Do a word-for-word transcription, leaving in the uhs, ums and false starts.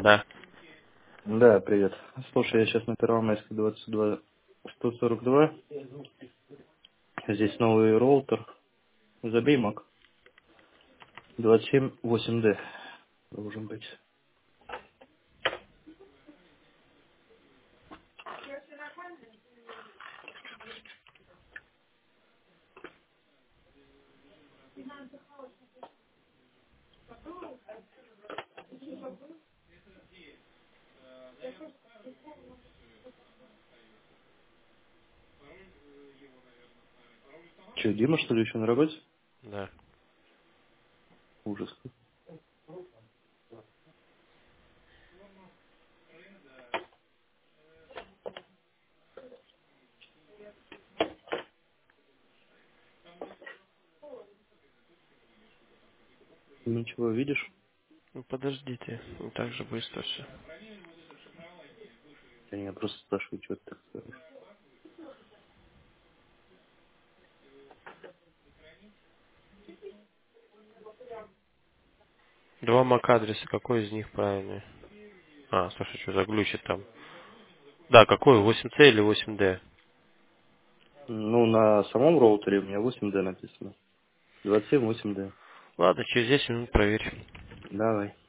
Да. Да, привет. Слушай, я сейчас на Первомайской двадцать два сто сорок два. Здесь новый роутер. Забей мак. двадцать семь восемь дэ должен быть. Че, Дима, что ли, еще на работе? Да. Ужас. Ничего, видишь? Ну подождите, не так же быстро все. Я меня просто спрашиваю, что ты так сказал. Два мак-адреса, какой из них правильный? А, слушай, что заглючит там. Да, какой? восемь цэ или восемь дэ? Ну, на самом роутере у меня восемь дэ написано. двадцать семь восемь дэ. Ладно, через десять минут проверь. Давай.